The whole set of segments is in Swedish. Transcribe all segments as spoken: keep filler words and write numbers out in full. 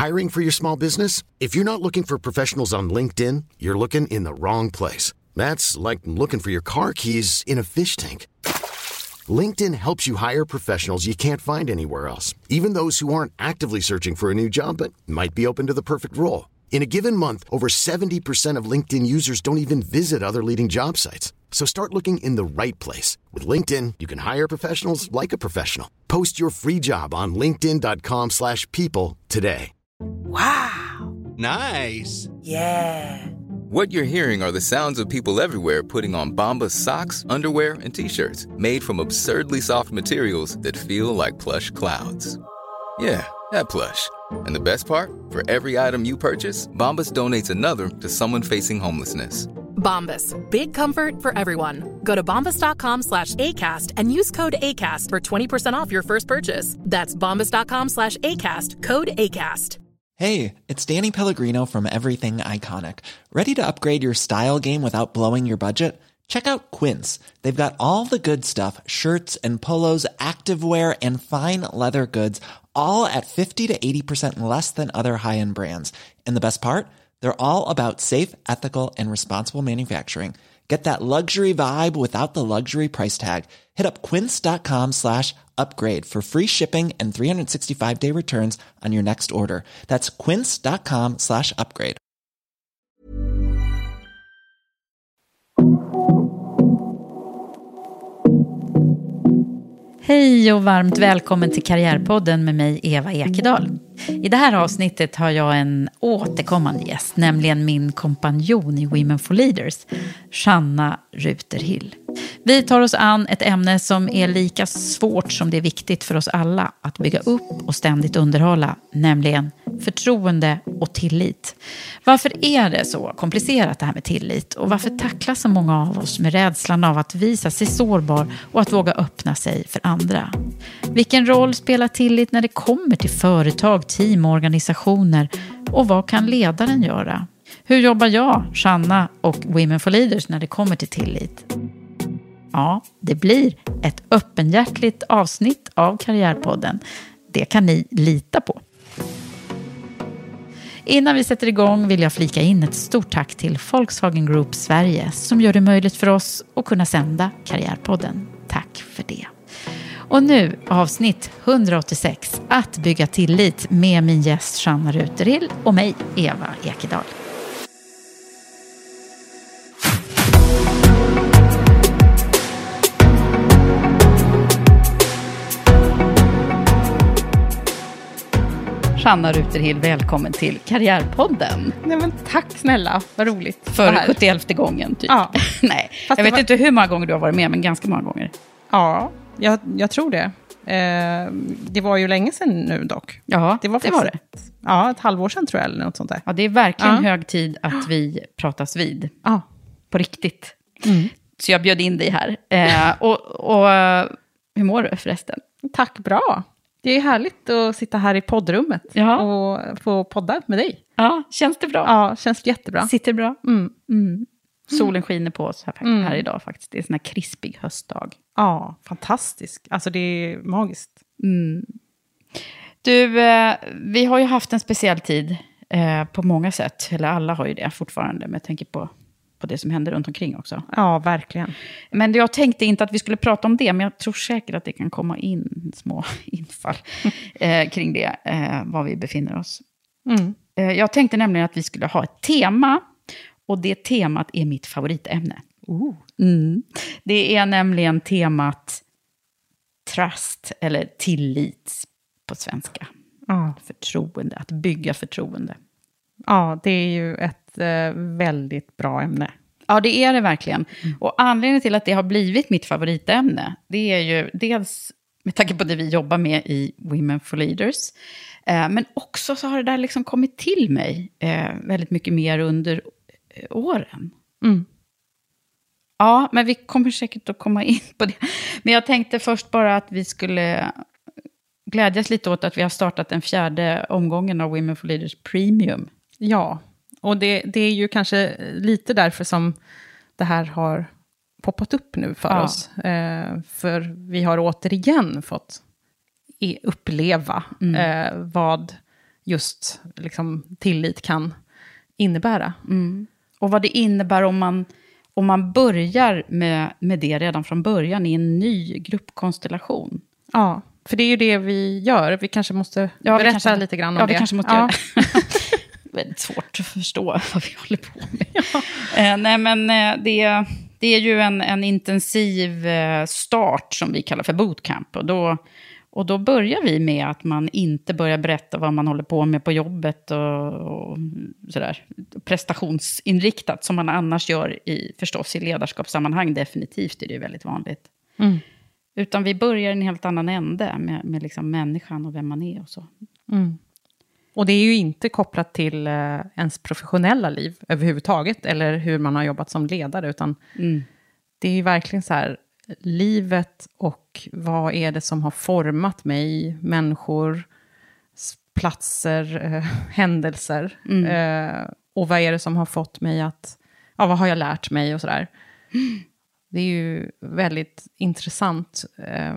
Hiring for your small business? If you're not looking for professionals on LinkedIn, you're looking in the wrong place. That's like looking for your car keys in a fish tank. LinkedIn helps you hire professionals you can't find anywhere else, even those who aren't actively searching for a new job but might be open to the perfect role. In a given month, over seventy percent of LinkedIn users don't even visit other leading job sites. So start looking in the right place. With LinkedIn, you can hire professionals like a professional. Post your free job on linkedin dot com slash people today. Wow. Nice. Yeah. What you're hearing are the sounds of people everywhere putting on Bombas socks, underwear, and T-shirts made from absurdly soft materials that feel like plush clouds. Yeah, that plush. And the best part? For every item you purchase, Bombas donates another to someone facing homelessness. Bombas. Big comfort for everyone. Go to bombas dot com slash ACAST and use code ACAST for twenty percent off your first purchase. That's bombas dot com slash ACAST. Code ACAST. Hey, it's Danny Pellegrino from Everything Iconic. Ready to upgrade your style game without blowing your budget? Check out Quince. They've got all the good stuff, shirts and polos, activewear, and fine leather goods, all at fifty to eighty percent less than other high-end brands. And the best part? They're all about safe, ethical, and responsible manufacturing. Get that luxury vibe without the luxury price tag. Hit up quince.com slash upgrade for free shipping and three sixty-five day returns on your next order. That's quince.com slash upgrade. Hej och varmt välkommen till Karriärpodden med mig Eva Ekedal. I det här avsnittet har jag en återkommande gäst, nämligen min kompanjon i Women for Leaders, Shanna Ruterhill. Vi tar oss an ett ämne som är lika svårt som det är viktigt för oss alla att bygga upp och ständigt underhålla, nämligen förtroende och tillit. Varför är det så komplicerat det här med tillit? Och varför tacklas så många av oss med rädslan av att visa sig sårbar och att våga öppna sig för andra? Vilken roll spelar tillit när det kommer till företag, team och organisationer? Och vad kan ledaren göra? Hur jobbar jag, Shanna och Women for Leaders när det kommer till tillit? Ja, det blir ett öppenhjärtligt avsnitt av Karriärpodden. Det kan ni lita på. Innan vi sätter igång vill jag flika in ett stort tack till Volkswagen Group Sverige som gör det möjligt för oss att kunna sända Karriärpodden. Tack för det. Och nu avsnitt hundraåttiosex, att bygga tillit med min gäst Shanna Ruterhill och mig Eva Ekedal. Shanna Ruterhill, välkommen till Karriärpodden. Nej men tack snälla, vad roligt. För sjuttioelfte gången typ. Ja. Nej, Fast jag vet var... inte hur många gånger du har varit med, men ganska många gånger. Ja, jag, jag tror det. Eh, det var ju länge sedan nu dock. Ja, det var, det var det. Ett, ja, ett halvår sedan tror jag eller något sånt där. Ja, det är verkligen ja. hög tid att vi pratas vid. Ja. På riktigt. Mm. Så jag bjöd in dig här. Eh, och, och hur mår du förresten? Tack, bra. Det är härligt att sitta här i poddrummet ja. och få podda med dig. Ja, känns det bra? Ja, känns jättebra. Sitter bra? Mm. Mm. Solen skiner på oss här, mm. här idag faktiskt. Det är en sån här krispig höstdag. Ja, fantastisk. Alltså det är magiskt. Mm. Du, eh, vi har ju haft en speciell tid eh, på många sätt. Eller alla har ju det fortfarande. Men jag tänker på, på det som händer runt omkring också. Ja, verkligen. Men jag tänkte inte att vi skulle prata om det. Men jag tror säkert att det kan komma in små infall eh, kring det. Eh, var vi befinner oss. Mm. Eh, jag tänkte nämligen att vi skulle ha ett tema. Och det temat är mitt favoritämne. Uh. Mm. Det är nämligen temat trust eller tillit på svenska. Ja. Förtroende, att bygga förtroende. Ja, det är ju ett eh, väldigt bra ämne. Ja, det är det verkligen. Mm. Och anledningen till att det har blivit mitt favoritämne, det är ju dels med tanke på det vi jobbar med i Women for Leaders. Eh, men också så har det där liksom kommit till mig eh, väldigt mycket mer under eh, åren. Mm. Ja, men vi kommer säkert att komma in på det. Men jag tänkte först bara att vi skulle glädjas lite åt att vi har startat den fjärde omgången av Women for Leaders Premium. Ja, och det, det är ju kanske lite därför som det här har poppat upp nu för ja. oss. Eh, för vi har återigen fått uppleva mm. eh, vad just liksom, tillit kan innebära. Mm. Och vad det innebär om man, om man börjar med, med det redan från början i en ny gruppkonstellation. Ja, för det är ju det vi gör. Vi kanske måste ja, berätta kanske, lite grann om ja, det. Ja, vi kanske måste ja. göra det. Väldigt svårt att förstå vad vi håller på med. Ja. Eh, nej, men eh, det, det är ju en, en intensiv eh, start som vi kallar för bootcamp. Och då, och då börjar vi med att man inte börjar berätta vad man håller på med på jobbet och, och sådär. Prestationsinriktat som man annars gör i, förstås i ledarskapssammanhang. Definitivt är det ju väldigt vanligt. Mm. Utan vi börjar i en helt annan ände med, med liksom människan och vem man är och så. Mm. Och det är ju inte kopplat till eh, ens professionella liv överhuvudtaget. Eller hur man har jobbat som ledare. Utan mm. det är ju verkligen så här, livet och vad är det som har format mig, människor, platser, eh, händelser. Mm. Eh, och vad är det som har fått mig att, ja, vad har jag lärt mig och sådär. Mm. Det är ju väldigt intressant. Eh,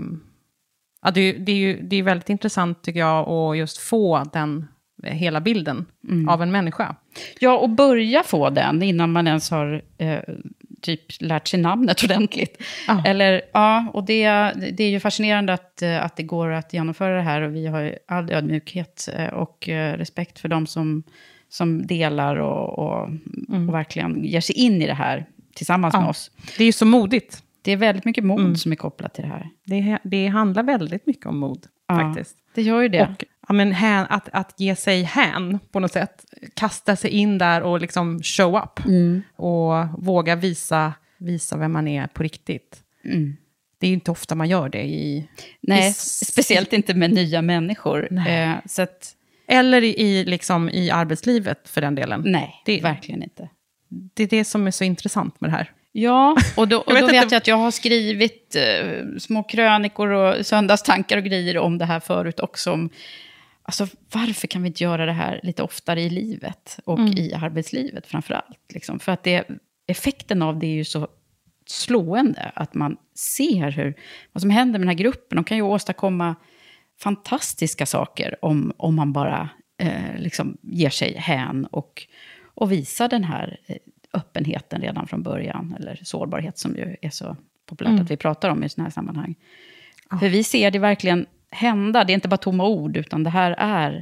ja, det, det är ju det är väldigt intressant tycker jag att just få den hela bilden mm. av en människa. Ja, och börja få den innan man ens har eh, typ lärt sig namnet ordentligt. Ah. Eller, ja, och det, det är ju fascinerande att, att det går att genomföra det här. Och vi har ju all ödmjukhet och respekt för de som, som delar och, och, mm. och verkligen ger sig in i det här tillsammans ah. med oss. Det är ju så modigt. Det är väldigt mycket mod mm. som är kopplat till det här. Det, det handlar väldigt mycket om mod, ja, faktiskt. Det gör ju det. Och, ja, men hän, att, att ge sig hän på något sätt. Kasta sig in där och liksom show up. Mm. Och våga visa, visa vem man är på riktigt. Mm. Det är ju inte ofta man gör det i... Nej, i, speciellt inte med nya människor. Eh, så att, eller i, liksom, i arbetslivet för den delen. Nej, det, verkligen inte. Det är det som är så intressant med det här. Ja, och då, och jag då vet, vet jag att jag har skrivit eh, små krönikor och söndagstankar och grejer om det här förut också. Om, alltså, varför kan vi inte göra det här lite oftare i livet och mm. i arbetslivet framförallt? Liksom? För att det, effekten av det är ju så slående att man ser hur, vad som händer med den här gruppen. De kan ju åstadkomma fantastiska saker om, om man bara eh, liksom ger sig hän och, och visar den här eh, öppenheten redan från början. Eller sårbarhet som ju är så populärt mm. att vi pratar om i sådana här sammanhang. Oh. För vi ser det verkligen hända. Det är inte bara tomma ord utan det här är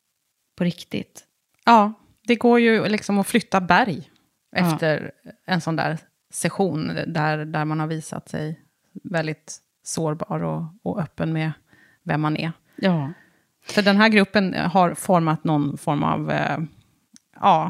på riktigt. Ja, det går ju liksom att flytta berg efter ja. en sån där session där, där man har visat sig väldigt sårbar och, och öppen med vem man är. Ja. För den här gruppen har format någon form av eh, ja,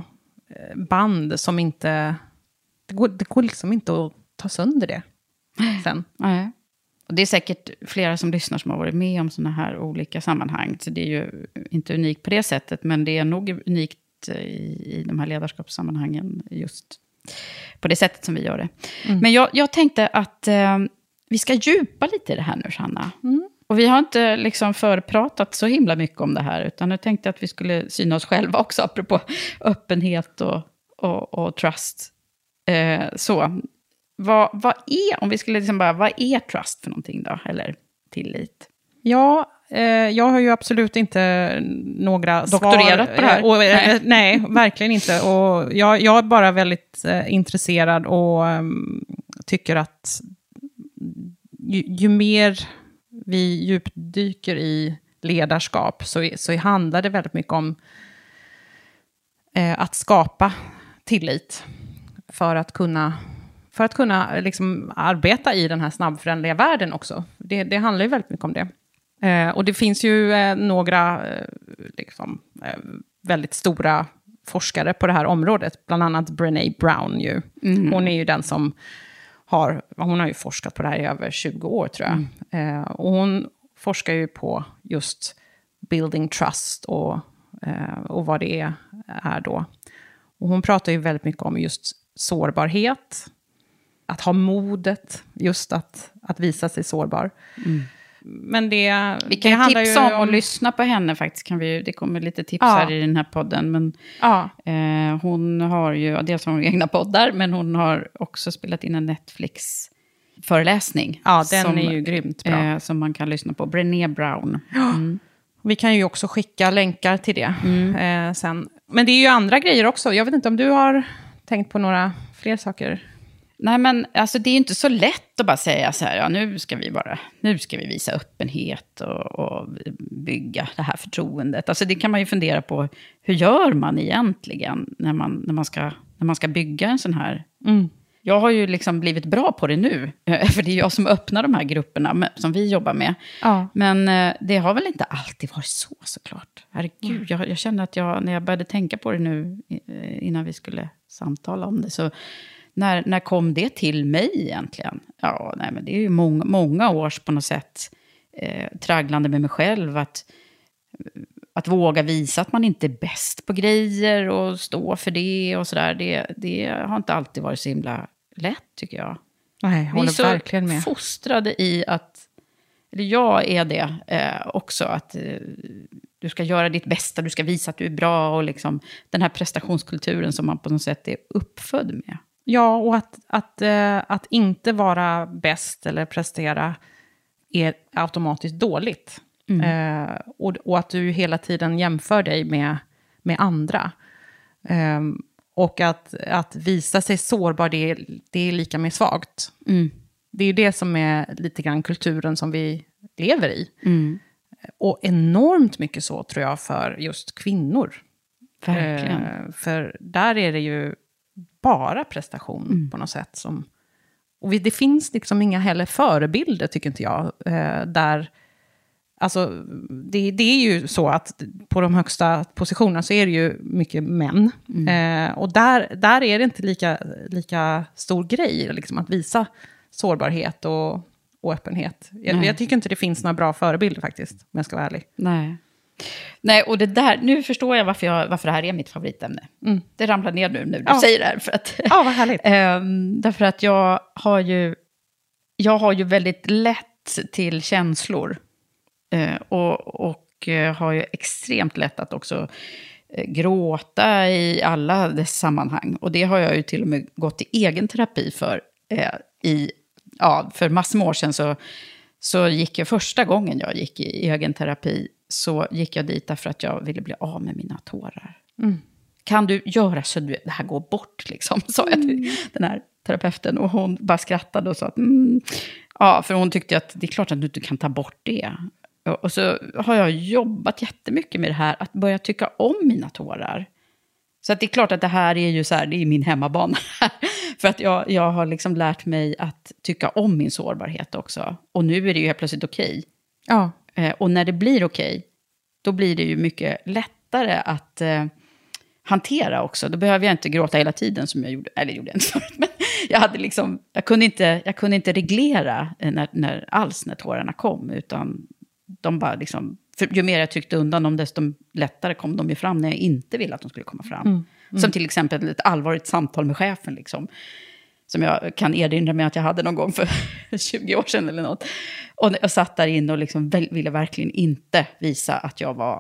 band som inte... Det går, det går liksom inte att ta sönder det sen. Nej. Och det är säkert flera som lyssnar som har varit med om såna här olika sammanhang. Så det är ju inte unikt på det sättet. Men det är nog unikt i, i de här ledarskapssammanhangen just på det sättet som vi gör det. Mm. Men jag, jag tänkte att eh, vi ska djupa lite i det här nu, Sanna. Mm. Och vi har inte liksom förpratat så himla mycket om det här. Utan jag tänkte att vi skulle syna oss själva också. Apropå öppenhet och, och, och trust. Eh, så, vad, vad är, om vi skulle liksom bara, vad är trust för någonting då? Eller tillit? Ja, eh, jag har ju absolut inte några doktorerat svar, på det här. Och, eh, nej. nej, verkligen inte. Och jag, jag är bara väldigt eh, intresserad och um, tycker att ju, ju mer vi djupdyker i ledarskap så, så handlar det väldigt mycket om eh, att skapa tillit för att kunna, för att kunna liksom arbeta i den här snabbförändliga världen också. Det, det handlar ju väldigt mycket om det. Eh, och det finns ju eh, några eh, liksom, eh, väldigt stora forskare på det här området. Bland annat Brené Brown ju. Mm. Hon är ju den som har, hon har ju forskat på det här i över tjugo år tror jag. Mm. Eh, och hon forskar ju på just building trust och, eh, och vad det är, är då. Och hon pratar ju väldigt mycket om just sårbarhet. Att ha modet just att, att visa sig sårbar. Mm. Men det, vi kan det tipsa handlar ju om om att lyssna på henne faktiskt. Kan vi, det kommer lite tips ja. här i den här podden. Men, ja. eh, hon har ju, dels har hon egna poddar, men hon har också spelat in en Netflix-föreläsning. Ja, den som, är ju grymt bra. Eh, som man kan lyssna på. Brené Brown. Mm. Vi kan ju också skicka länkar till det Mm. eh, sen. Men det är ju andra grejer också. Jag vet inte om du har tänkt på några fler saker. Nej, men alltså, det är inte så lätt att bara säga så här, ja, nu ska vi bara, nu ska vi visa öppenhet och, och bygga det här förtroendet. Alltså det kan man ju fundera på, hur gör man egentligen när man, när man, ska, när man ska bygga en sån här... Mm. Jag har ju liksom blivit bra på det nu, för det är jag som öppnar de här grupperna som vi jobbar med. Ja. Men det har väl inte alltid varit så, såklart. Herregud, jag, jag känner att jag, när jag började tänka på det nu, innan vi skulle samtala om det, så när, när kom det till mig egentligen? Ja, nej, men det är ju många, många års på något sätt eh, tragglande med mig själv, att... Att våga visa att man inte är bäst på grejer och stå för det och sådär. Det, det har inte alltid varit så himla lätt, tycker jag. Nej, jag håller verkligen med. Vi är så fostrade i att, eller jag är det eh, också, att eh, du ska göra ditt bästa, du ska visa att du är bra och liksom den här prestationskulturen som man på något sätt är uppfödd med. Ja, och att, att, eh, att inte vara bäst eller prestera är automatiskt dåligt. Mm. Eh, och, och att du hela tiden jämför dig med, med andra. Eh, och att, att visa sig sårbar, det är, det är lika med svagt. Mm. Det är ju det som är lite grann kulturen som vi lever i. Mm. Och enormt mycket så, tror jag, för just kvinnor. Verkligen. Eh, för där är det ju bara prestation mm. på något sätt. Som, och vi, det finns liksom inga heller förebilder, tycker inte jag, eh, där... Alltså, det, det är ju så att på de högsta positionerna så är det ju mycket män. Mm. Eh, och där, där är det inte lika, lika stor grej liksom, att visa sårbarhet och, och öppenhet. Jag, jag tycker inte det finns några bra förebilder faktiskt, om jag ska vara ärlig. Nej. Nej, och det där, nu förstår jag varför, jag, varför det här är mitt favoritämne. Mm. Det ramlar ner nu när du ja. säger det här. För att, ja, vad härligt. ähm, därför att jag har ju, jag har ju väldigt lätt till känslor. Uh, och, och uh, har ju extremt lätt att också uh, gråta i alla dess sammanhang. Och det har jag ju till och med gått i egen terapi för. Uh, i, ja, för massor med år sedan så, så gick jag, första gången jag gick i egen terapi, så gick jag dit därför att jag ville bli av med mina tårar. Mm. Kan du göra så att det här går bort, liksom, sa jag till mm. den här terapeuten. Och hon bara skrattade och sa att mm. ja, för hon tyckte att det är klart att du inte kan ta bort det. Och så har jag jobbat jättemycket med det här, att börja tycka om mina tårar. Så att det är klart att det här är ju så här, det är min hemmabana. För att jag, jag har liksom lärt mig att tycka om min sårbarhet också. Och nu är det ju helt plötsligt okej. Ja. Eh, och när det blir okej, då blir det ju mycket lättare att eh, hantera också. Då behöver jag inte gråta hela tiden som jag gjorde. Eller gjorde jag inte förut, men jag hade liksom, jag kunde inte, jag kunde inte reglera när, när, alls när tårarna kom, utan de bara liksom, för ju mer jag tryckte undan dem, desto lättare kom de ju fram när jag inte ville att de skulle komma fram. Mm. Mm. Som till exempel ett allvarligt samtal med chefen, liksom, som jag kan erinra mig att jag hade någon gång för tjugo år sedan eller något. Och jag satt där inne och liksom ville verkligen inte visa att jag var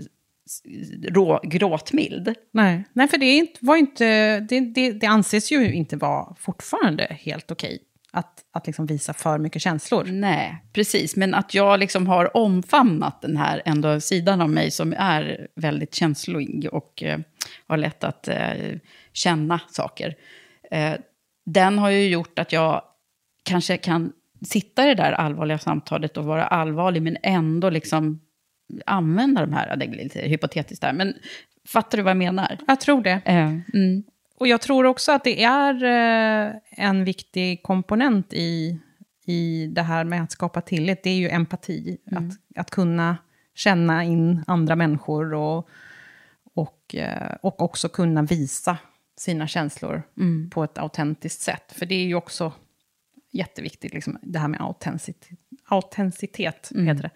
rå, gråtmild. Nej, Nej för det, är inte, var inte, det, det, det anses ju inte vara fortfarande helt okej. Att, att liksom visa för mycket känslor. Nej, precis. Men att jag liksom har omfamnat den här ändå sidan av mig som är väldigt känslig och eh, har lätt att eh, känna saker. Eh, den har ju gjort att jag kanske kan sitta i det där allvarliga samtalet och vara allvarlig, men ändå liksom använda de här, det är lite hypotetiskt där, men fattar du vad jag menar? Jag tror det. Eh, mm. Och jag tror också att det är eh, en viktig komponent i, i det här med att skapa tillit. Det är ju empati. Mm. Att, att kunna känna in andra människor och, och, eh, och också kunna visa sina känslor mm. på ett autentiskt sätt. För det är ju också jätteviktigt, liksom, det här med autenticitet. Autenticitet mm. heter det.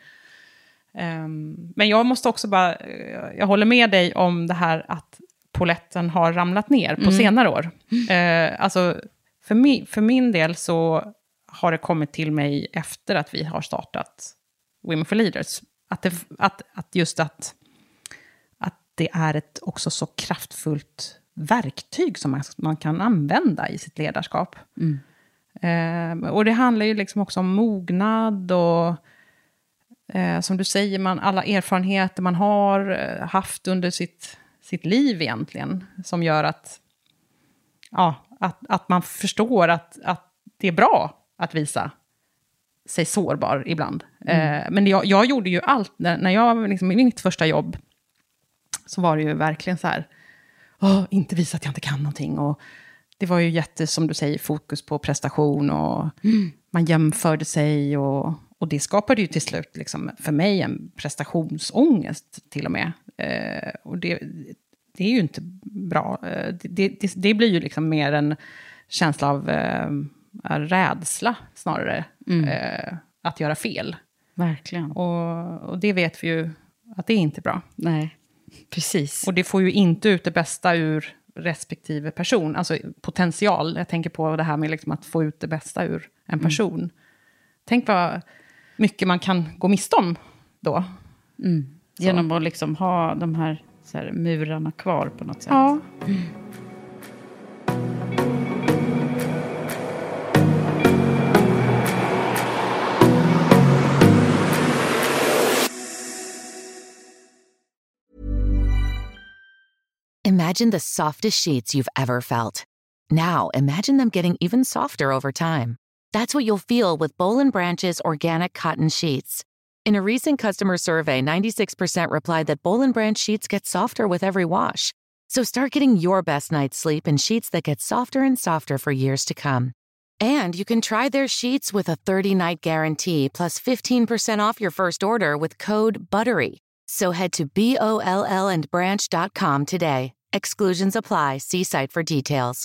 Um, men jag måste också bara, jag håller med dig om det här att poletten har ramlat ner på mm. senare år. Eh, alltså, för, mi, för min del så har det kommit till mig efter att vi har startat Women for Leaders. Att, det, att, att just att, att det är ett också så kraftfullt verktyg som man, man kan använda i sitt ledarskap. Mm. Eh, och det handlar ju liksom också om mognad och eh, som du säger, man, alla erfarenheter man har eh, haft under sitt, sitt liv egentligen. Som gör att, ja, att, att man förstår att, att det är bra att visa sig sårbar ibland. Mm. Eh, men jag, jag gjorde ju allt, när, när jag, liksom, i mitt första jobb, så var det ju verkligen så här, åh, inte visa att jag inte kan någonting. Och det var ju jätte, som du säger, fokus på prestation och mm. man jämförde sig och, och det skapade ju till slut liksom, för mig en prestationsångest till och med. Eh, och det, det är ju inte bra. Eh, det, det, det blir ju liksom mer en känsla av eh, rädsla snarare. Mm. Eh, att göra fel. Verkligen. Och, och det vet vi ju att det är inte bra. Nej, precis. Och det får ju inte ut det bästa ur respektive person. Alltså potential. Jag tänker på det här med liksom att få ut det bästa ur en person. Mm. Tänk vad mycket man kan gå miste om då. Mm. Genom att liksom ha de här, så här murarna kvar på något sätt. Ja. Mm. Imagine the softest sheets you've ever felt. Now, imagine them getting even softer over time. That's what you'll feel with Boll and Branch's organic cotton sheets. In a recent customer survey, ninety-six percent replied that Boll and Branch sheets get softer with every wash. So start getting your best night's sleep in sheets that get softer and softer for years to come. And you can try their sheets with a thirty-night guarantee plus fifteen percent off your first order with code BUTTERY. So head to B O L L and branch dot com today. Exclusions apply. See site for details.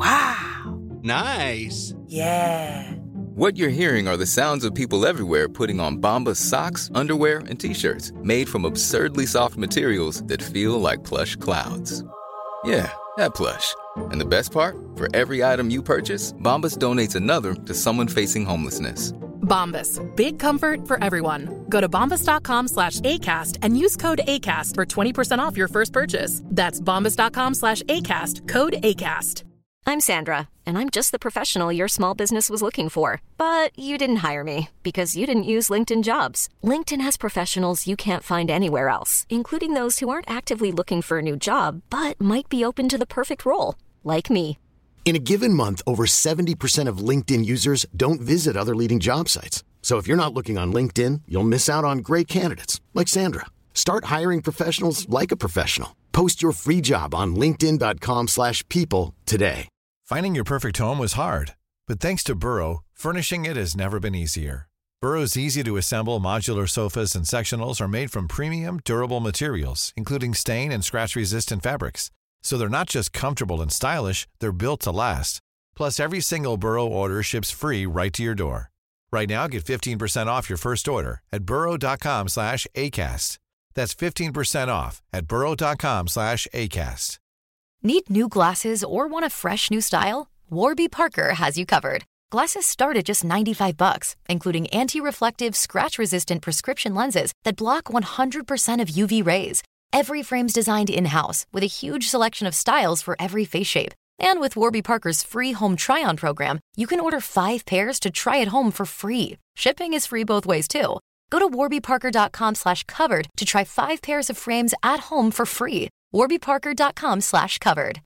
Wow. Nice. Yeah. What you're hearing are the sounds of people everywhere putting on Bombas socks, underwear, and T-shirts made from absurdly soft materials that feel like plush clouds. Yeah, that plush. And the best part? For every item you purchase, Bombas donates another to someone facing homelessness. Bombas. Big comfort for everyone. Go to bombas.com slash ACAST and use code ACAST for twenty percent off your first purchase. That's bombas.com slash ACAST. Code ACAST. I'm Sandra, and I'm just the professional your small business was looking for. But you didn't hire me because you didn't use LinkedIn Jobs. LinkedIn has professionals you can't find anywhere else, including those who aren't actively looking for a new job, but might be open to the perfect role, like me. In a given month, over seventy percent of LinkedIn users don't visit other leading job sites. So if you're not looking on LinkedIn, you'll miss out on great candidates like Sandra. Start hiring professionals like a professional. Post your free job on linkedin dot com slash people today. Finding your perfect home was hard, but thanks to Burrow, furnishing it has never been easier. Burrow's easy-to-assemble modular sofas and sectionals are made from premium, durable materials, including stain and scratch-resistant fabrics. So they're not just comfortable and stylish, they're built to last. Plus, every single Burrow order ships free right to your door. Right now, get fifteen percent off your first order at burrow.com slash ACAST. That's fifteen percent off at burrow.com slash ACAST. Need new glasses or want a fresh new style? Warby Parker has you covered. Glasses start at just ninety-five bucks, including anti-reflective, scratch-resistant prescription lenses that block one hundred percent of U V rays. Every frame's designed in-house with a huge selection of styles for every face shape. And with Warby Parker's free home try-on program, you can order five pairs to try at home for free. Shipping is free both ways, too. Go to warbyparker.com slash covered to try five pairs of frames at home for free. warbyparker.com slash covered.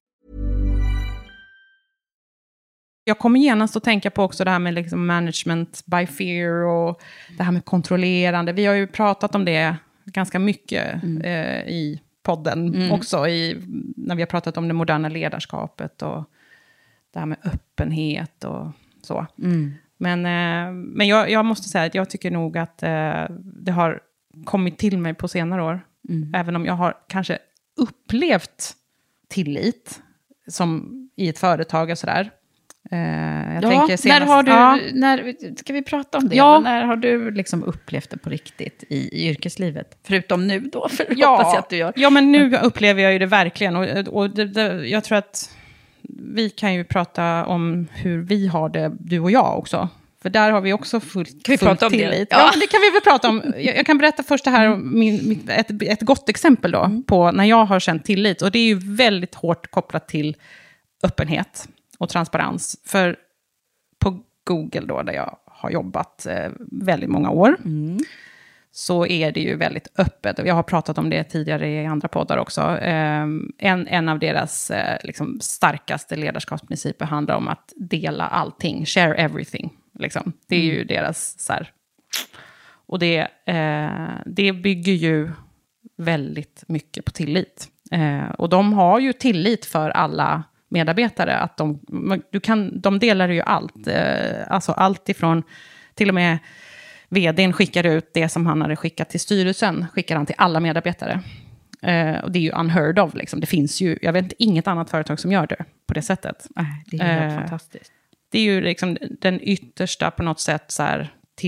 Jag kommer genast att tänka på också det här med liksom management by fear och det här med kontrollerande. Vi har ju pratat om det ganska mycket mm. eh, i podden mm. också, i, när vi har pratat om det moderna ledarskapet och det här med öppenhet och så. Mm. Men, eh, men jag, jag måste säga att jag tycker nog att eh, det har kommit till mig på senare år. Mm. Även om jag har kanske upplevt tillit som i ett företag och sådär. Uh, jag ja, tänker senast, när har du, ja. när, ska vi prata om det? Ja. När har du liksom upplevt det på riktigt i, i yrkeslivet? Förutom nu då, för ja. hoppas jag att du gör. Ja, men nu upplever jag ju det verkligen. Och, och det, det, jag tror att vi kan ju prata om hur vi har det, du och jag också. För där har vi också full, kan vi full prata om tillit. Det? Ja. ja, det kan vi väl prata om. Jag, jag kan berätta först det här, mm. min, mitt, ett, ett gott exempel då, mm. på när jag har känt tillit. Och det är ju väldigt hårt kopplat till öppenhet och transparens. För på Google då, där jag har jobbat eh, väldigt många år, mm. så är det ju väldigt öppet. Jag har pratat om det tidigare i andra poddar också. Eh, en, en av deras eh, liksom starkaste ledarskapsprinciper handlar om att dela allting. Share everything. Liksom. Det är mm. ju deras så här. Och det, eh, det bygger ju väldigt mycket på tillit. Eh, och de har ju tillit för alla medarbetare. Att de, du kan, de delar ju allt. Eh, alltså allt ifrån till och med vdn skickar ut det som han hade skickat till styrelsen. Skickar han till alla medarbetare. Eh, och det är ju unheard of. Liksom. Det finns ju, jag vet inte, inget annat företag som gör det på det sättet. Nej, det är helt eh, fantastiskt. Det är ju liksom den yttersta på något sätt så här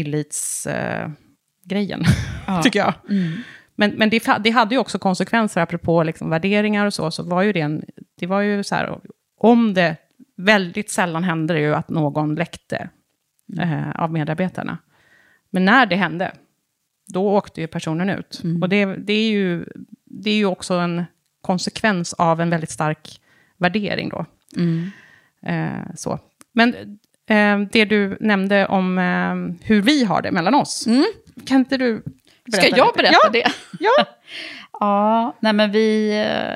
tillitsgrejen, eh, ja. tycker jag. Mm. Men, men det, det hade ju också konsekvenser apropå liksom värderingar och så. Så var ju det en, det var ju så här, om det väldigt sällan hände det ju att någon läckte mm. eh, av medarbetarna. Men när det hände, då åkte ju personen ut. Mm. Och det, det, är ju, det är ju också en konsekvens av en väldigt stark värdering då. Mm. Eh, så. Men eh, det du nämnde om eh, hur vi har det mellan oss. Mm. Kan inte du berätta? Ska jag lite? berätta ja. det? Ja. Ja, nej men vi,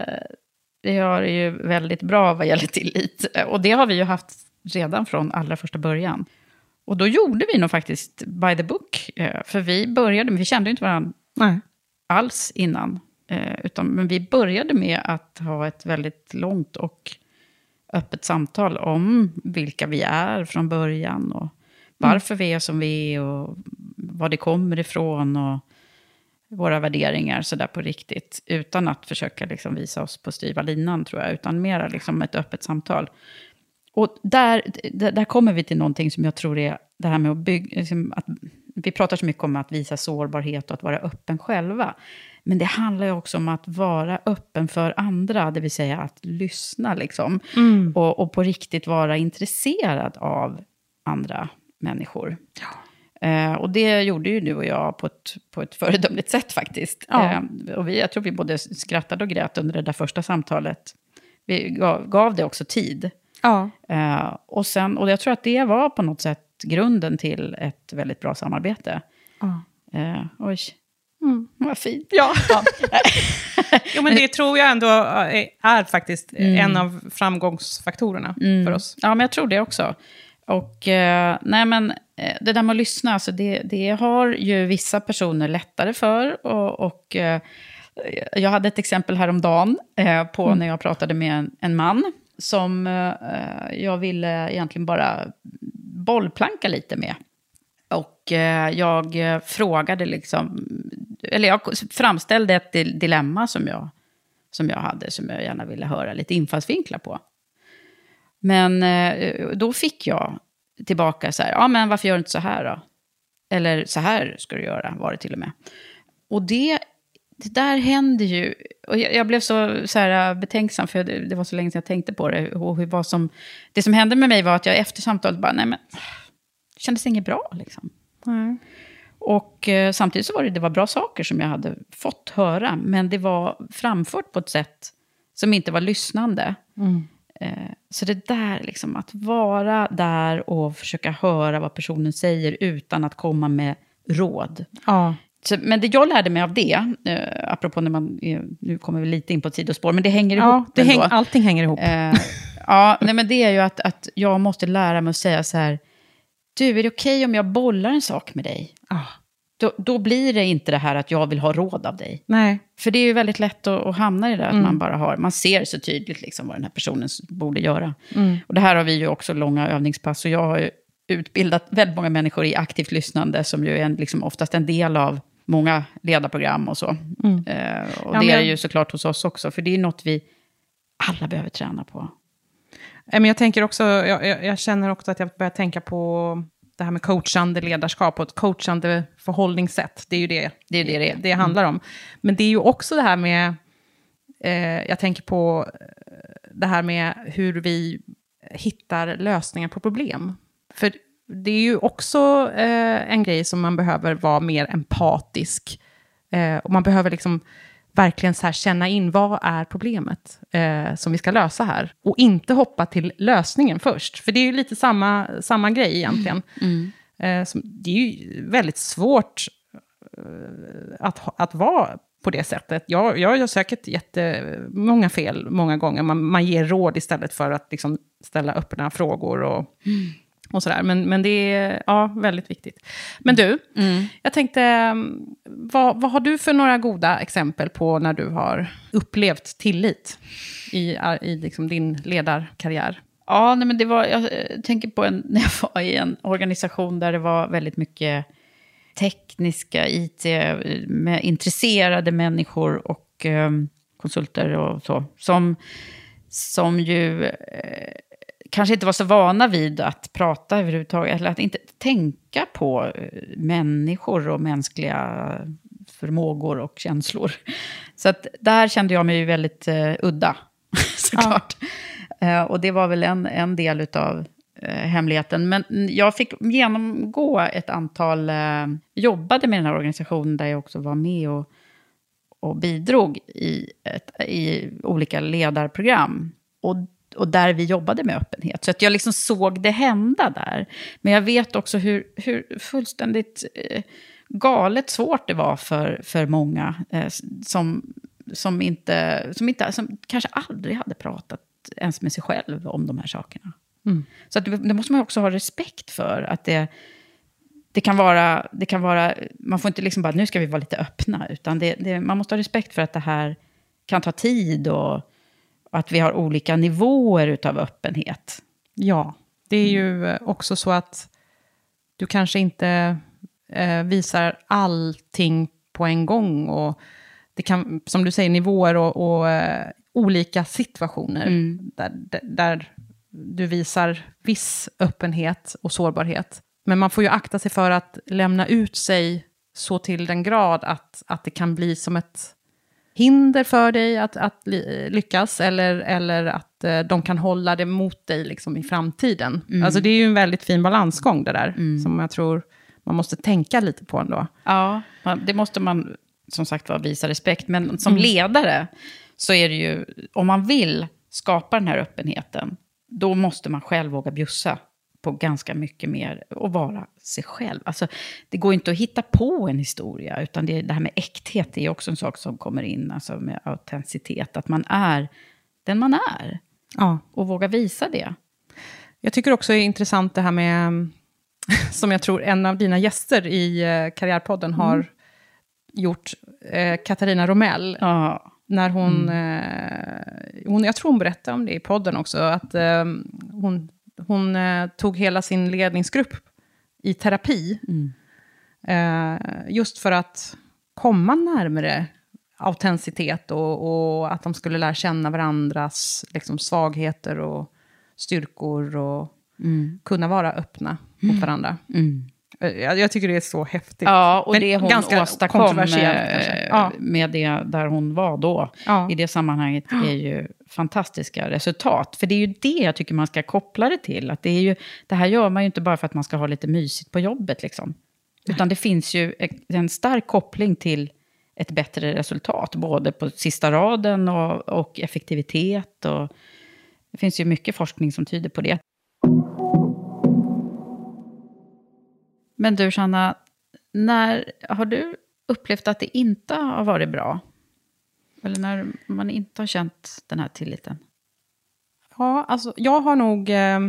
vi har det ju väldigt bra vad gäller tillit. Och det har vi ju haft redan från allra första början. Och då gjorde vi nog faktiskt by the book. För vi började, vi kände ju inte varandra nej. alls innan. Utan, men vi började med att ha ett väldigt långt och öppet samtal om vilka vi är från början. Och varför mm. vi är som vi är och var det kommer ifrån och våra värderingar så där på riktigt. Utan att försöka liksom visa oss på styva linan tror jag. Utan mer liksom ett öppet samtal. Och där, där, där kommer vi till någonting som jag tror är det här med att bygga. Liksom att, vi pratar så mycket om att visa sårbarhet och att vara öppen själva. Men det handlar ju också om att vara öppen för andra. Det vill säga att lyssna liksom. Mm. Och, och på riktigt vara intresserad av andra människor. Ja. Eh, och det gjorde ju du och jag på ett, på ett föredömligt sätt faktiskt. Ja. Eh, och vi, jag tror vi både skrattade och grät under det där första samtalet. Vi gav, gav det också tid. Ja. Eh, och, sen, och jag tror att det var på något sätt grunden till ett väldigt bra samarbete. Ja. Eh, oj, mm. vad fint. Ja. Ja. Jo, men det tror jag ändå är, är faktiskt mm. en av framgångsfaktorerna mm. för oss. Ja, men jag tror det också. Och eh, nej men eh, det där med att lyssna, alltså det, det har ju vissa personer lättare för. Och, och eh, jag hade ett exempel häromdagen eh, på mm. när jag pratade med en, en man som eh, jag ville egentligen bara bollplanka lite med. Och eh, jag frågade liksom, eller jag framställde ett dilemma som jag, som jag hade, som jag gärna ville höra lite infallsvinklar på. Men eh, då fick jag tillbaka så här, ja men varför gör du inte så här då? Eller så här ska du göra, var det till och med. Och det, det där hände ju, och jag, jag blev så, så här betänksam för det, det var så länge sedan jag tänkte på det. Och hur, vad som, det som hände med mig var att jag efter samtalet bara, nej men, det kändes inget bra liksom. Mm. Och eh, samtidigt så var det, det var bra saker som jag hade fått höra. Men det var framfört på ett sätt som inte var lyssnande. Mm. Så det där liksom, att vara där och försöka höra vad personen säger utan att komma med råd. Ja. Så, men det jag lärde mig av det, eh, apropå när man, eh, nu kommer vi lite in på ett sidospår, men det hänger ja, ihop det häng, allting hänger ihop. Eh, ja, nej, men det är ju att, att jag måste lära mig att säga så här, du, är det okej om jag bollar en sak med dig? Ah. Då, då blir det inte det här att jag vill ha råd av dig. Nej. För det är ju väldigt lätt att, att hamna i det. Att mm. man bara har, man ser så tydligt liksom vad den här personen borde göra. Mm. Och det här har vi ju också långa övningspass. Och jag har ju utbildat väldigt många människor i aktivt lyssnande. Som ju är en, liksom oftast en del av många ledarprogram och så. Mm. Eh, och ja, det är men... ju såklart hos oss också. För det är något vi alla behöver träna på. Men jag tänker också, jag, jag, jag känner också att jag börjar tänka på det här med coachande ledarskap och ett coachande förhållningssätt. Det är ju det det, är det, det, det handlar om. Men det är ju också det här med, eh, jag tänker på det här med hur vi hittar lösningar på problem. För det är ju också eh, en grej som man behöver vara mer empatisk. Eh, och man behöver liksom verkligen så här känna in, vad är problemet eh, som vi ska lösa här? Och inte hoppa till lösningen först. För det är ju lite samma, samma grej egentligen. Mm. Mm. Eh, som, det är ju väldigt svårt att, att vara på det sättet. Jag, jag har säkert jättemånga fel många gånger. Man, man ger råd istället för att liksom ställa öppna frågor och, mm. och sådär. Men, men det är ja, väldigt viktigt. Men du, mm. jag tänkte, vad, vad har du för några goda exempel på när du har upplevt tillit i, i liksom din ledarkarriär? Ja, nej, men det var, jag tänker på en, när jag var i en organisation där det var väldigt mycket tekniska, I T, med intresserade människor och eh, konsulter och så. Som, som ju eh, kanske inte var så vana vid att prata överhuvudtaget. Eller att inte tänka på eh, människor och mänskliga förmågor och känslor. Så att där kände jag mig väldigt eh, udda, såklart. Ja. Eh, och det var väl en, en del utav hemligheten. Men jag fick genomgå ett antal, eh, jobbade med den här organisationen där jag också var med och, och bidrog i, ett, i olika ledarprogram. Och, och där vi jobbade med öppenhet. Så att jag liksom såg det hända där. Men jag vet också hur, hur fullständigt eh, galet svårt det var för, för många eh, som, som, inte, som, inte, som kanske aldrig hade pratat ens med sig själv om de här sakerna. Mm. Så att det, det måste man också ha respekt för. Att det, det, kan vara, det kan vara... Man får inte liksom bara, nu ska vi vara lite öppna. Utan det, det, man måste ha respekt för att det här kan ta tid. Och, och att vi har olika nivåer utav öppenhet. Ja, det är ju också så att du kanske inte eh, visar allting på en gång. Och det kan, som du säger, nivåer och, och eh, olika situationer. Mm. Där... där du visar viss öppenhet och sårbarhet. Men man får ju akta sig för att lämna ut sig så till den grad att, att det kan bli som ett hinder för dig att, att lyckas. Eller, eller att eh, de kan hålla det mot dig liksom i framtiden. Mm. Alltså det är ju en väldigt fin balansgång det där. Mm. Som jag tror man måste tänka lite på ändå. Ja, det måste man som sagt vara visa respekt. Men som mm. ledare så är det ju, om man vill skapa den här öppenheten, då måste man själv våga bjussa på ganska mycket mer och vara sig själv. Alltså, det går inte att hitta på en historia, utan det, det här med äkthet är också en sak som kommer in, alltså med autenticitet. Att man är den man är. Ja. Och våga visa det. Jag tycker också det är intressant det här med, som jag tror en av dina gäster i Karriärpodden har mm. gjort, eh, Katarina Romell. Ja. När hon, mm. eh, hon, jag tror hon berättade om det i podden också, att eh, hon, hon eh, tog hela sin ledningsgrupp i terapi. Mm. Eh, just för att komma närmare autenticitet och, och att de skulle lära känna varandras liksom, svagheter och styrkor och mm. kunna vara öppna mm. mot varandra. Mm. Jag, jag tycker det är så häftigt. Ja, och men det hon ganska åstadkom med, ja. med det där hon var då, ja. I det sammanhanget är ju fantastiska resultat. För det är ju det jag tycker man ska koppla det till. Att det, är ju, det här gör man ju inte bara för att man ska ha lite mysigt på jobbet. Liksom. Utan det finns ju en stark koppling till ett bättre resultat. Både på sista raden och, och effektivitet. Och det finns ju mycket forskning som tyder på det. Men du, Sanna, när har du upplevt att det inte har varit bra? Eller när man inte har känt den här tilliten? Ja, alltså jag har nog... Eh,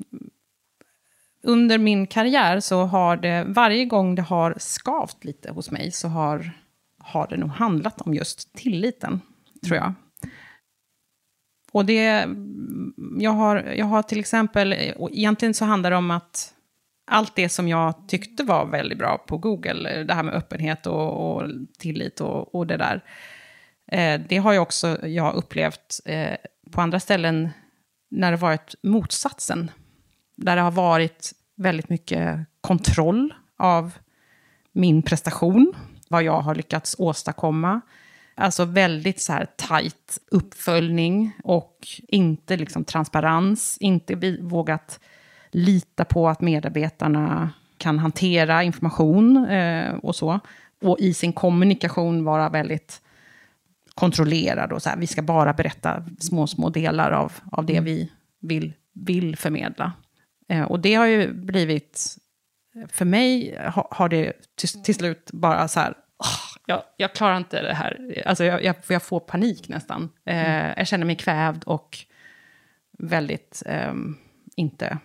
under min karriär så har det... Varje gång det har skavt lite hos mig så har, har det nog handlat om just tilliten, tror jag. Och det... Jag har, jag har till exempel... Och egentligen så handlar det om att... Allt det som jag tyckte var väldigt bra på Google, det här med öppenhet och, och tillit och, och det där. Eh, det har ju också jag upplevt eh, på andra ställen när det varit motsatsen. Där det har varit väldigt mycket kontroll av min prestation, vad jag har lyckats åstadkomma. Alltså väldigt så här tajt uppföljning och inte liksom transparens, inte vi, vågat lita på att medarbetarna kan hantera information eh, och så. Och i sin kommunikation vara väldigt kontrollerad. Och så här, vi ska bara berätta små, små delar av, av det vi vill, vill förmedla. Eh, och det har ju blivit... För mig ha, har det till, till slut bara så här oh, jag, jag klarar inte det här. Alltså jag, jag, jag får panik nästan. Mm. Eh, jag känner mig kvävd och väldigt eh, inte...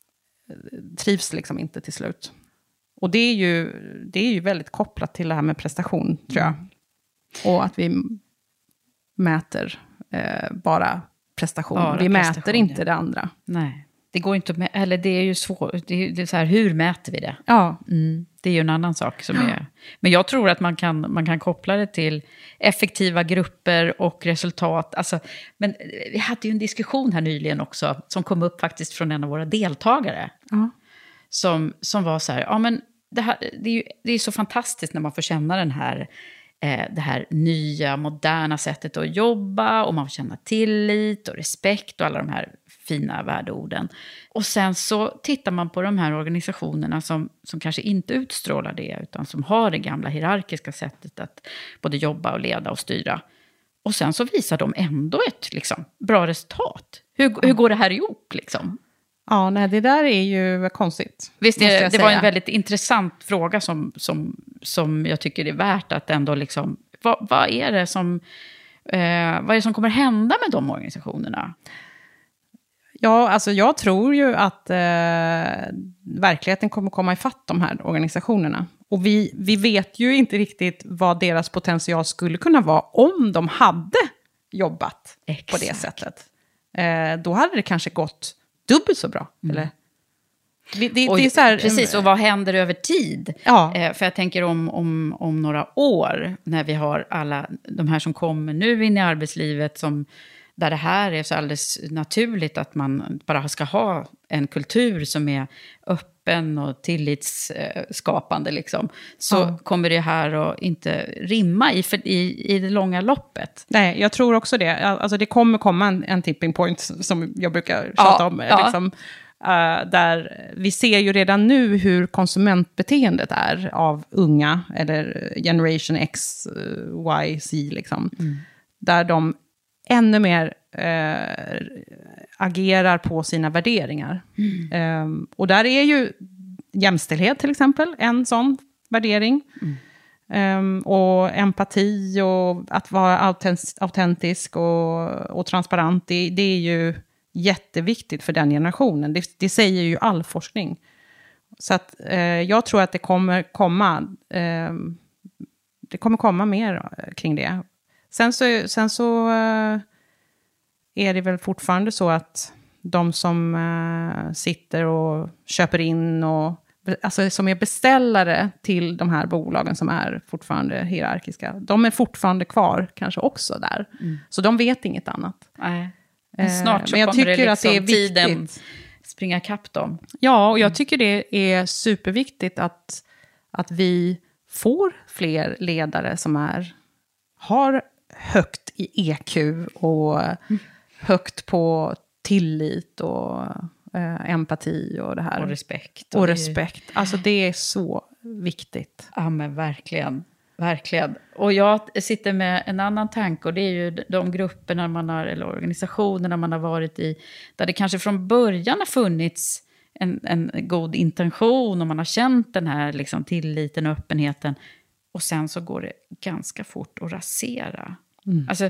trivs liksom inte till slut. Och det är ju, det är ju väldigt kopplat till det här med prestation, tror jag. Mm. Och att vi mäter eh, bara prestation. Bara vi prestation, mäter inte ja. det andra. Nej, det går inte med, eller det är ju svårt. Det är, det är så här, hur mäter vi det? Ja. Mm, det är ju en annan sak som ja. är... Men jag tror att man kan, man kan koppla det till effektiva grupper och resultat. Alltså, men vi hade ju en diskussion här nyligen också, som kom upp faktiskt från en av våra deltagare. Ja. Som, som var så här, ja men det, här, det, är ju, det är så fantastiskt när man får känna den här, eh, det här nya, moderna sättet att jobba. Och man får känna tillit och respekt och alla de här fina värdeorden. Och sen så tittar man på de här organisationerna som, som kanske inte utstrålar det, utan som har det gamla hierarkiska sättet att både jobba och leda och styra. Och sen så visar de ändå ett liksom, bra resultat. Hur, ja. hur går det här ihop liksom? Ja, nej, det där är ju konstigt. Visst, det, det var en väldigt intressant fråga som, som, som jag tycker är värt att ändå liksom... Vad, vad, är det som, eh, vad är det som kommer hända med de organisationerna? Ja, alltså jag tror ju att eh, verkligheten kommer komma ifatt de här organisationerna. Och vi, vi vet ju inte riktigt vad deras potential skulle kunna vara om de hade jobbat Exakt. på det sättet. Eh, då hade det kanske gått dubbelt så bra, mm. eller? Det, det, och, det är så här, precis, och vad händer över tid? Ja. Eh, för jag tänker om, om, om några år, när vi har alla de här som kommer nu in i arbetslivet, som, där det här är så alldeles naturligt att man bara ska ha en kultur som är öppen och tillitsskapande, liksom, så ja. kommer det här att inte rimma i, för, i, i det långa loppet. Nej, jag tror också det. Alltså det kommer komma en, en tipping point som jag brukar tjata ja, om. Ja. Liksom, uh, där vi ser ju redan nu hur konsumentbeteendet är av unga, eller generation X, uh, Y, Z, liksom. Mm. Där de ännu mer eh, agerar på sina värderingar. Mm. Um, och där är ju jämställdhet till exempel en sån värdering. Mm. Um, och empati och att vara autent- autentisk och, och transparent, det, det är ju jätteviktigt för den generationen. Det, det säger ju all forskning. Så att eh, jag tror att det kommer komma eh, det kommer komma mer kring det. Sen så, sen så uh, är det väl fortfarande så att de som uh, sitter och köper in och alltså som är beställare till de här bolagen som är fortfarande hierarkiska, de är fortfarande kvar kanske också där. Mm. Så de vet inget annat. Nej. Men snart så Men jag kommer tycker det liksom att det är tiden viktigt. Springa kapp dem. Ja, och jag tycker det är superviktigt att, att vi får fler ledare som är, har högt i E Q och mm. högt på tillit och eh, empati och det här. Och respekt. Och, och det respekt. Är... Alltså det är så viktigt. Ja, men verkligen. Verkligen. Och jag sitter med en annan tanke, och det är ju de grupperna man har, eller organisationerna man har varit i, där det kanske från början har funnits en, en god intention och man har känt den här liksom tilliten och öppenheten, och sen så går det ganska fort att rasera. Mm. Alltså,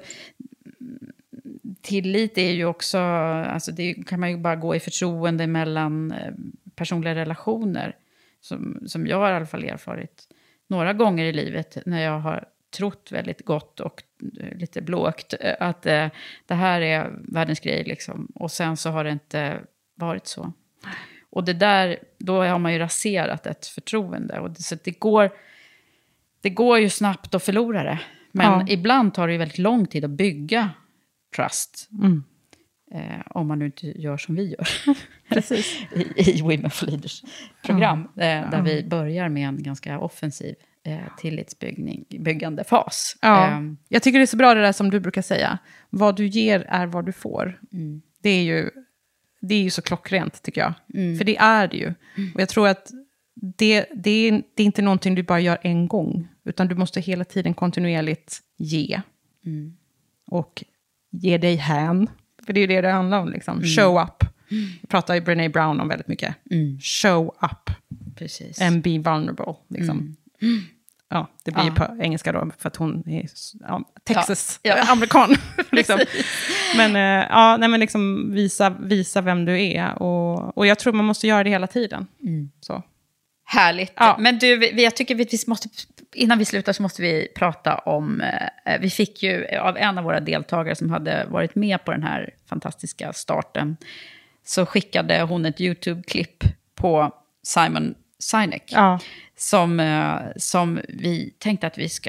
tillit är ju också, alltså det kan man ju bara gå i förtroende mellan personliga relationer, som, som jag har i alla fall erfarit några gånger i livet när jag har trott väldigt gott och lite blågt att eh, det här är världens grej liksom. Och sen så har det inte varit så. Och det där, då har man ju raserat ett förtroende. Och det, så det går, det går ju snabbt att förlora det. Men ja. ibland tar det ju väldigt lång tid att bygga trust. Mm. Eh, om man nu inte gör som vi gör. Precis. I, I Women for Leaders program. Ja. Eh, där ja. vi börjar med en ganska offensiv eh, tillitsbyggande fas. Ja. Eh, Jag tycker det är så bra det där som du brukar säga. Vad du ger är vad du får. Mm. Det är ju, det är ju så klockrent tycker jag. Mm. För det är det ju. Mm. Och jag tror att det, det, är, det är inte någonting du bara gör en gång. Utan du måste hela tiden kontinuerligt ge. Mm. Och ge dig hän. För det är ju det det handlar om. Liksom. Mm. Show up. Mm. Det pratar ju Brené Brown om väldigt mycket. Mm. Show up. Precis. And be vulnerable. Liksom. Mm. ja, det blir Ja. ju på engelska då, för att hon är ja, Texas, Ja, ja. amerikan. liksom. Men, eh, ja, nej, men liksom visa, visa vem du är. Och, och jag tror man måste göra det hela tiden. Mm. Så. Härligt. Ja. Men du, vi, jag tycker vi, vi måste, innan vi slutar så måste vi prata om, eh, vi fick ju av en av våra deltagare som hade varit med på den här fantastiska starten, så skickade hon ett YouTube-klipp på Simon Sinek. Ja. Som, eh, som vi tänkte att vi ska,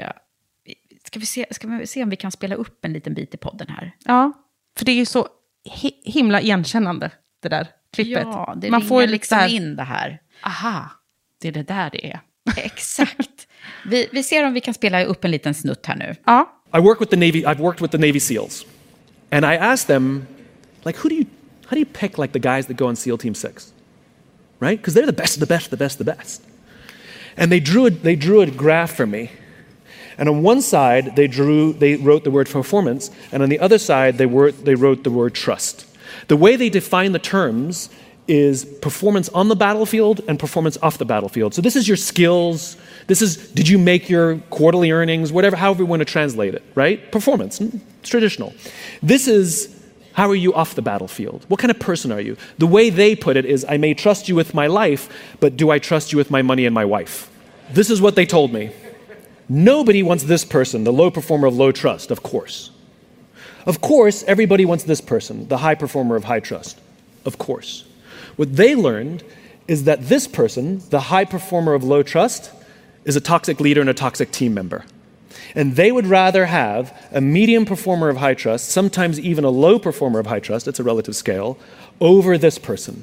ska vi se, ska vi se om vi kan spela upp en liten bit i podden här. Ja, för det är ju så hi- himla igenkännande, det där klippet. Ja, det man ringer får ju liksom här, in det här. aha, det är det där det är. Exakt. Vi, vi ser om vi kan spela upp en liten snutt här nu. Ja. I work with the Navy. I've worked with the Navy SEALs, and I asked them, like, who do you, how do you pick like the guys that go on SEAL Team Six, right? Because they're the best, the best, the best, the best. And they drew a, they drew a graph for me, and on one side they drew, they wrote the word performance, and on the other side they were they wrote the word trust. The way they define the terms is performance on the battlefield and performance off the battlefield. So this is your skills. This is, did you make your quarterly earnings, whatever, however you want to translate it, right? Performance, it's traditional. This is, how are you off the battlefield? What kind of person are you? The way they put it is, I may trust you with my life, but do I trust you with my money and my wife? This is what they told me. Nobody wants this person, the low performer of low trust, of course. Of course, everybody wants this person, the high performer of high trust, of course. What they learned is that this person, the high performer of low trust, is a toxic leader and a toxic team member. And they would rather have a medium performer of high trust, sometimes even a low performer of high trust, it's a relative scale, over this person.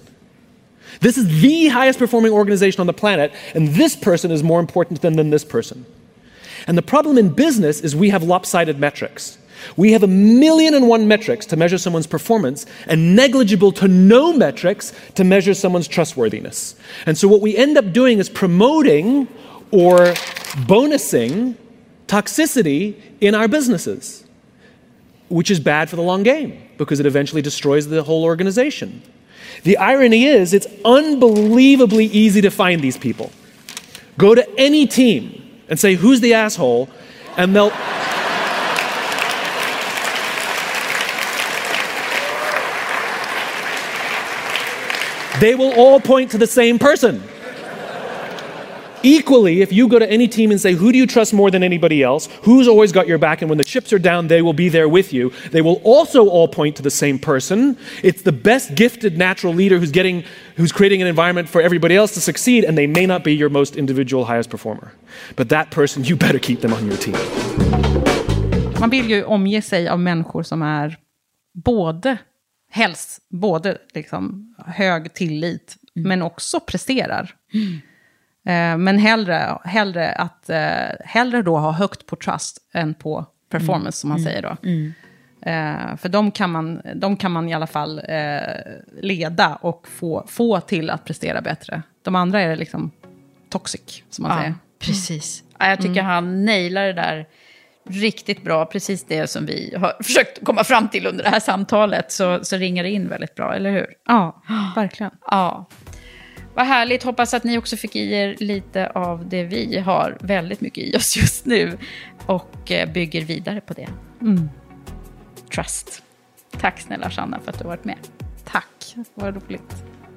This is the highest performing organization on the planet, and this person is more important than, than this person. And the problem in business is we have lopsided metrics. We have a million and one metrics to measure someone's performance and negligible to no metrics to measure someone's trustworthiness. And so what we end up doing is promoting or bonusing toxicity in our businesses, which is bad for the long game because it eventually destroys the whole organization. The irony is it's unbelievably easy to find these people. Go to any team and say, who's the asshole? And they'll... They will all point to the same person. Equally, if you go to any team and say, who do you trust more than anybody else? Who's always got your back? And when the chips are down, they will be there with you. They will also all point to the same person. It's the best gifted natural leader who's getting, who's creating an environment for everybody else to succeed, and they may not be your most individual highest performer. But that person, you better keep them on your team. Man vill ju omge sig av människor som är både, helst, både liksom hög tillit, mm. men också presterar. Mm. Men hellre, hellre, att, hellre då ha högt på trust än på performance, mm. som man mm. säger då. Mm. Uh, för de kan, man, de kan man i alla fall uh, leda och få, få till att prestera bättre. De andra är liksom toxic, som man ja, säger. Precis. Ja, jag tycker mm. han nailar det där riktigt bra. Precis det som vi har försökt komma fram till under det här samtalet. Så, så ringer det in väldigt bra, eller hur? Ja, verkligen. Ja. Vad härligt, hoppas att ni också fick i er lite av det vi har väldigt mycket i oss just nu och bygger vidare på det. Mm. Trust. Tack snälla Shanna för att du har varit med. Tack, vad roligt.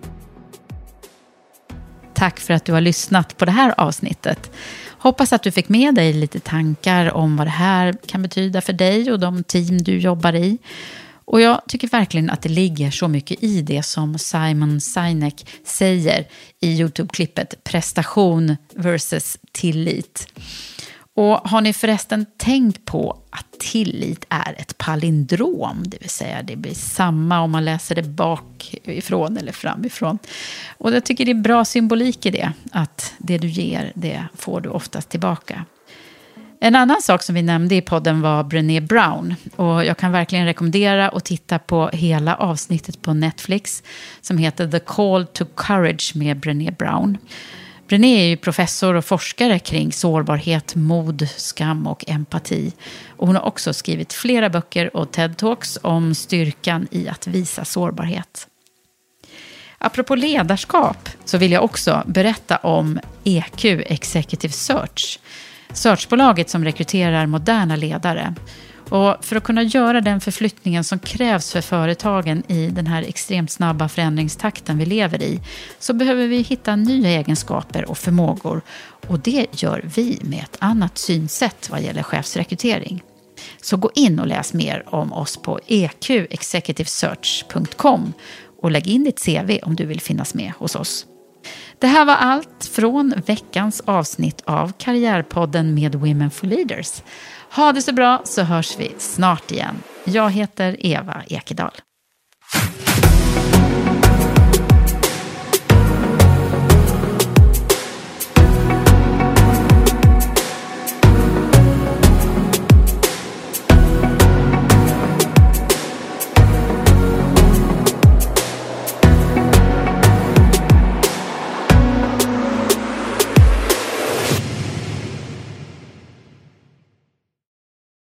Tack för att du har lyssnat på det här avsnittet. Hoppas att du fick med dig lite tankar om vad det här kan betyda för dig och de team du jobbar i. Och jag tycker verkligen att det ligger så mycket i det som Simon Sinek säger i YouTube-klippet prestation versus tillit. Och har ni förresten tänkt på att tillit är ett palindrom, det vill säga det blir samma om man läser det bakifrån eller framifrån. Och jag tycker det är bra symbolik i det, att det du ger, det får du oftast tillbaka. En annan sak som vi nämnde i podden var Brené Brown, och jag kan verkligen rekommendera att titta på hela avsnittet på Netflix som heter The Call to Courage med Brené Brown. Brené är ju professor och forskare kring sårbarhet, mod, skam och empati. Och hon har också skrivit flera böcker och TED-talks om styrkan i att visa sårbarhet. Apropå ledarskap så vill jag också berätta om E Q Executive Search. searchbolaget som rekryterar moderna ledare. Och för att kunna göra den förflyttningen som krävs för företagen i den här extremt snabba förändringstakten vi lever i, så behöver vi hitta nya egenskaper och förmågor. Och det gör vi med ett annat synsätt vad gäller chefsrekrytering. Så gå in och läs mer om oss på e q executive search punkt com och lägg in ditt C V om du vill finnas med hos oss. Det här var allt från veckans avsnitt av Karriärpodden med Women for Leaders. Ha det så bra, så hörs vi snart igen. Jag heter Eva Ekedal.